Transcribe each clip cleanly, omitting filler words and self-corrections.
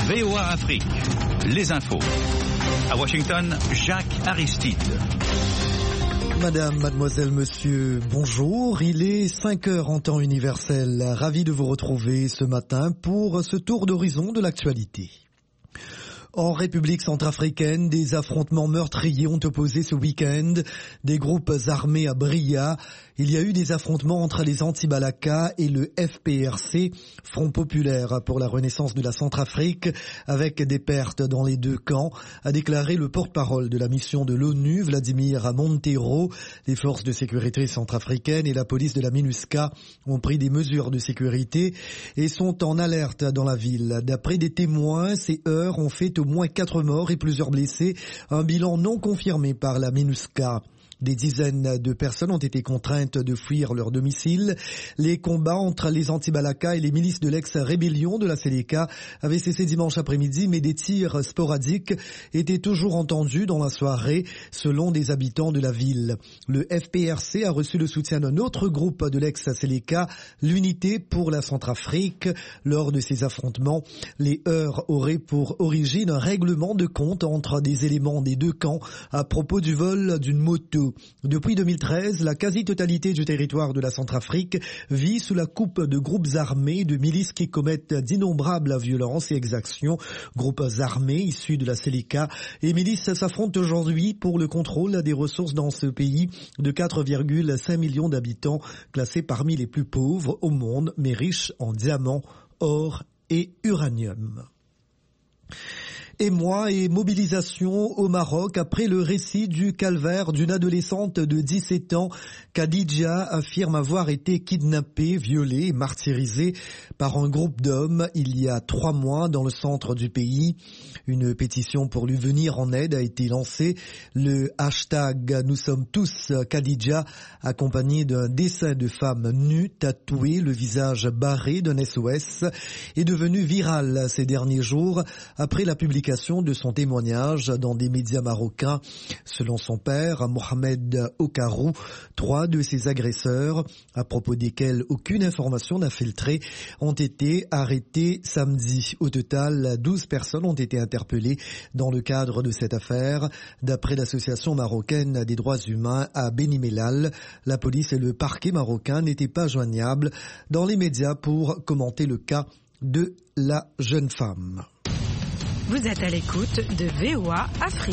VOA Afrique, les infos. À Washington, Jacques Aristide. Madame, mademoiselle, monsieur, bonjour. Il est 5 heures en temps universel. Ravi de vous retrouver ce matin pour ce tour d'horizon de l'actualité. En République centrafricaine, des affrontements meurtriers ont opposé ce week-end des groupes armés à Bria. Il y a eu des affrontements entre les Anti-Balaka et le FPRC, Front populaire pour la renaissance de la Centrafrique, avec des pertes dans les deux camps, a déclaré le porte-parole de la mission de l'ONU, Vladimir Montero. Les forces de sécurité centrafricaines et la police de la MINUSCA ont pris des mesures de sécurité et sont en alerte dans la ville. D'après des témoins, ces heurts ont fait au moins 4 morts et plusieurs blessés, un bilan non confirmé par la MINUSCA. Des dizaines de personnes ont été contraintes de fuir leur domicile. Les combats entre les Anti-Balaka et les milices de l'ex-rébellion de la Séléka avaient cessé dimanche après-midi, mais des tirs sporadiques étaient toujours entendus dans la soirée, selon des habitants de la ville. Le FPRC a reçu le soutien d'un autre groupe de l'ex-Séléka, l'Unité pour la Centrafrique. Lors de ces affrontements, les heurts auraient pour origine un règlement de compte entre des éléments des deux camps à propos du vol d'une moto. Depuis 2013, la quasi-totalité du territoire de la Centrafrique vit sous la coupe de groupes armés, de milices qui commettent d'innombrables violences et exactions. Groupes armés issus de la Séléka et milices s'affrontent aujourd'hui pour le contrôle des ressources dans ce pays de 4,5 millions d'habitants, classé parmi les plus pauvres au monde, mais riche en diamants, or et uranium. Émoi et mobilisation au Maroc après le récit du calvaire d'une adolescente de 17 ans. Khadija affirme avoir été kidnappée, violée et martyrisée par un groupe d'hommes il y a 3 mois dans le centre du pays. Une pétition pour lui venir en aide a été lancée. Le hashtag Nous sommes tous Khadija, accompagné d'un dessin de femme nue, tatouée, le visage barré d'un SOS, est devenu viral ces derniers jours après la publication de son témoignage dans des médias marocains. Selon son père, Mohamed Okarou, 3 de ses agresseurs, à propos desquels aucune information n'a filtré, ont été arrêtés samedi. Au total, 12 personnes ont été interpellées dans le cadre de cette affaire. D'après l'association marocaine des droits humains à Beni Mellal, la police et le parquet marocain n'étaient pas joignables dans les médias pour commenter le cas de la jeune femme. Vous êtes à l'écoute de VOA Afrique.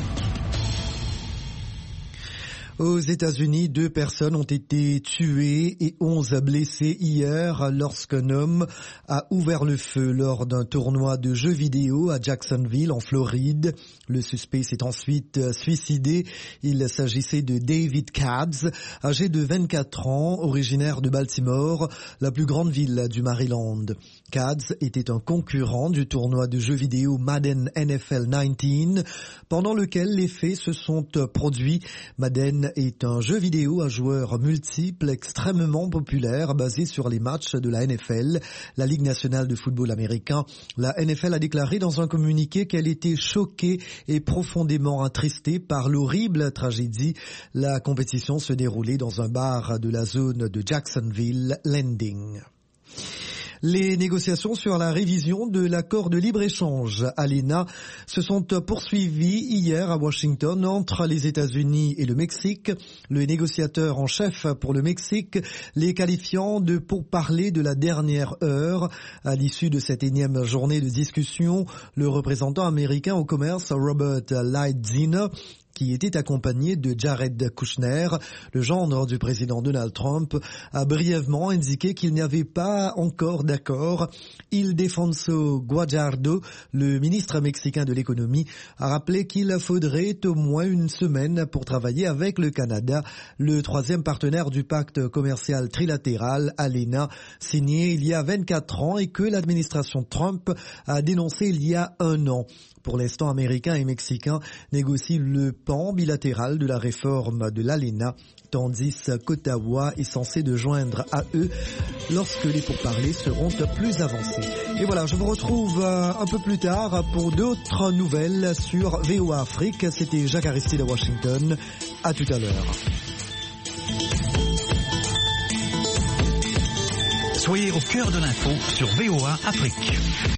Aux États-Unis, 2 personnes ont été tuées et 11 blessées hier lorsqu'un homme a ouvert le feu lors d'un tournoi de jeux vidéo à Jacksonville, en Floride. Le suspect s'est ensuite suicidé. Il s'agissait de David Katz, âgé de 24 ans, originaire de Baltimore, la plus grande ville du Maryland. Katz était un concurrent du tournoi de jeux vidéo Madden NFL 19, pendant lequel les faits se sont produits. Madden est un jeu vidéo à joueurs multiples extrêmement populaire basé sur les matchs de la NFL, la Ligue nationale de football américain. La NFL a déclaré dans un communiqué qu'elle était choquée et profondément attristée par l'horrible tragédie. La compétition se déroulait dans un bar de la zone de Jacksonville Landing. Les négociations sur la révision de l'accord de libre-échange ALENA se sont poursuivies hier à Washington entre les États-Unis et le Mexique. Le négociateur en chef pour le Mexique les qualifiant de pourparlers de la dernière heure. À l'issue de cette énième journée de discussion, le représentant américain au commerce Robert Lighthizer, qui était accompagné de Jared Kushner, le gendre du président Donald Trump, a brièvement indiqué qu'il n'y avait pas encore d'accord. Ildefonso Guajardo, le ministre mexicain de l'économie, a rappelé qu'il faudrait au moins une semaine pour travailler avec le Canada, le 3e partenaire du pacte commercial trilatéral ALENA, signé il y a 24 ans et que l'administration Trump a dénoncé il y a 1 an. Pour l'instant, Américains et Mexicains négocient le pan bilatéral de la réforme de l'ALENA, tandis qu'Ottawa est censé de joindre à eux lorsque les pourparlers seront plus avancés. Et voilà, je vous retrouve un peu plus tard pour d'autres nouvelles sur VOA Afrique. C'était Jacques Aristide à Washington. À tout à l'heure. Soyez au cœur de l'info sur VOA Afrique.